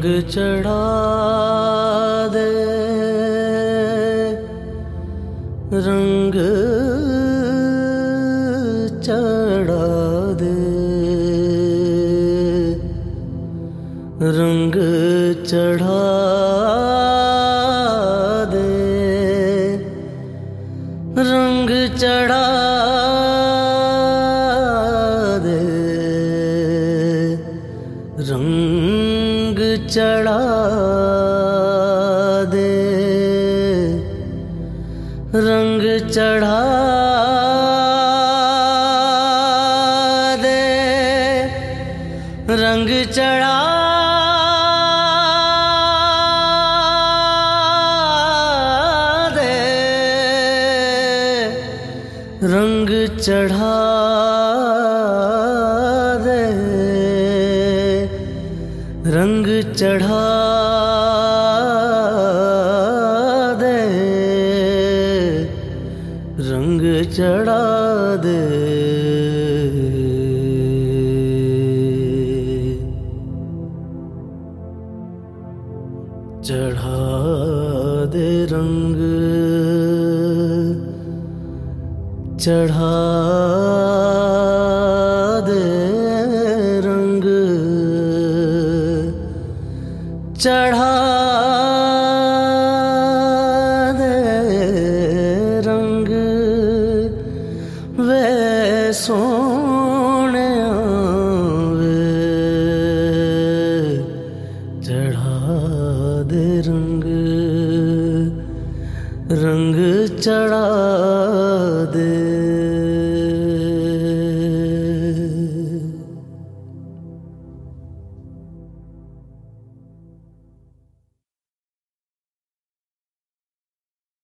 रंग चढ़ा दे, रंग चढ़ा दे, रंग चढ़ा दे, रंग चढ़ा दे, रंग चढ़ा दे, रंग चढ़ा दे, रंग चढ़ा दे, रंग चढ़ा दे, रंग चढ़ा दे, रंग चढ़ा दे। चढ़ा दे रंग, चढ़ा दे रंग, चढ़ा